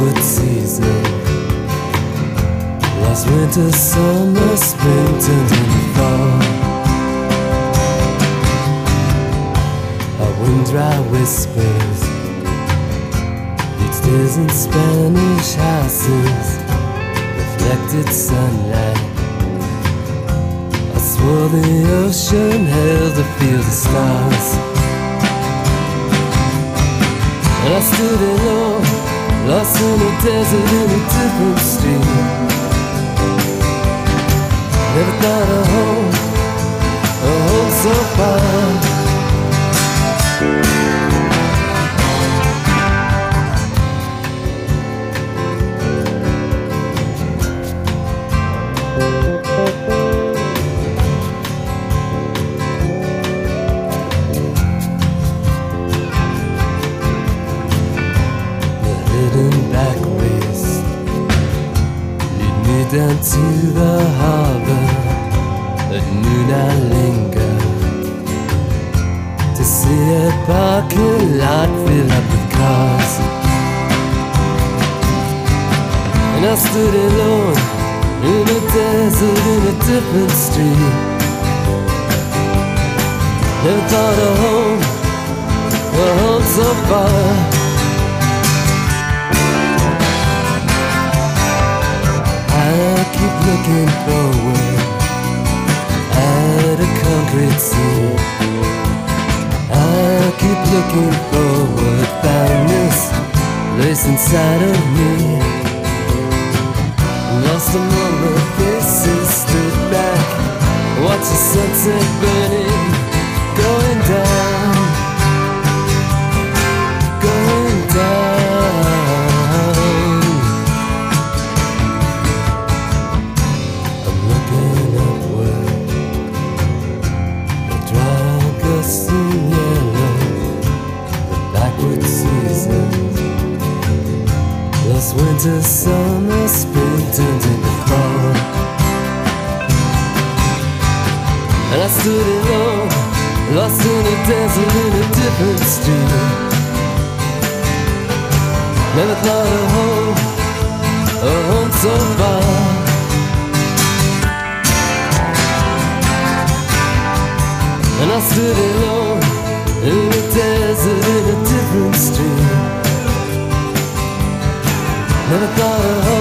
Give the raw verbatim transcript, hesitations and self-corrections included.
backward season. Lost winter, summer, spring turned into fall. A wind dry whispers, beach tears in Spanish houses, reflected sunlight. I swore the ocean held to feel the stars. And I stood alone, lost in a desert in a different street. Never thought a home, a home so far. Down to the harbor, at noon I linger to see a parking lot fill up with cars. And I stood alone in a desert in a different street. Never thought a home, a home so far. I keep looking forward at a concrete scene. I keep looking forward, found this place inside of me. Lost among the faces, stood back, watched the sunset burning, going down, going down. Winter, summer, spring turned into fall. And I stood alone, lost in a desert in a different street. Never thought a home, a home so far. And I stood alone in a desert in a different street. Never thought of